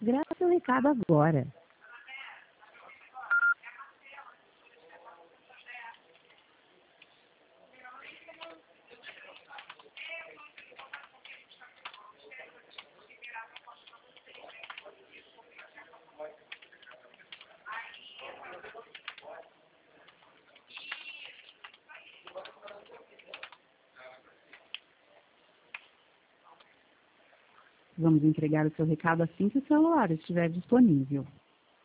Grave seu recado agora. Vamos entregar o seu recado assim que o celular estiver disponível.